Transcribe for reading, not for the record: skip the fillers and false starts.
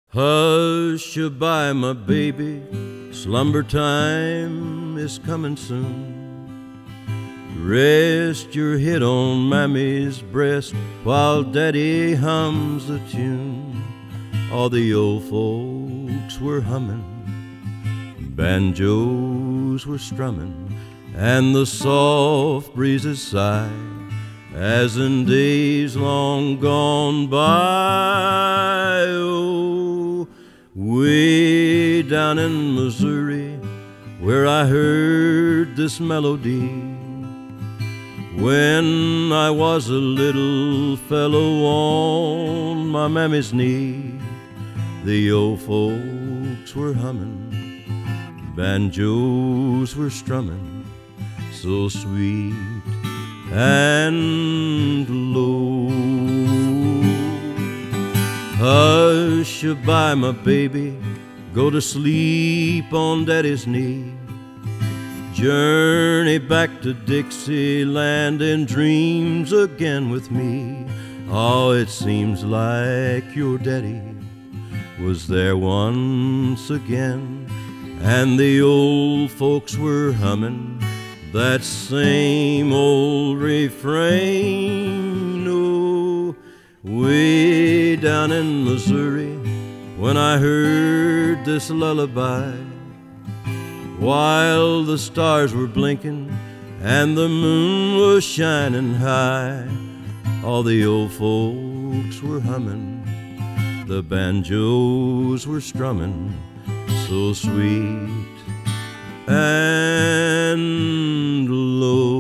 Hush-a-bye, my baby, slumber time is coming soon. Rest your head on Mammy's breast while Daddy hums a tune. All the old folks were humming, banjos were strumming, and the soft breezes sigh as in days long gone by. Oh, way down in Missouri, where I heard this melody when I was a little fellow on my mammy's knee. The old folks were humming, banjos were strumming, so sweet and low. Hush-a-bye, my baby, go to sleep on Daddy's knee. Journey back to Dixieland in dreams again with me. Oh, it seems like your daddy was there once again, and the old folks were humming that same old refrain. Oh, way down in Missouri, when I heard this lullaby, while the stars were blinking and the moon was shining high, all the old folks were humming, the banjos were strumming, so sweet and low.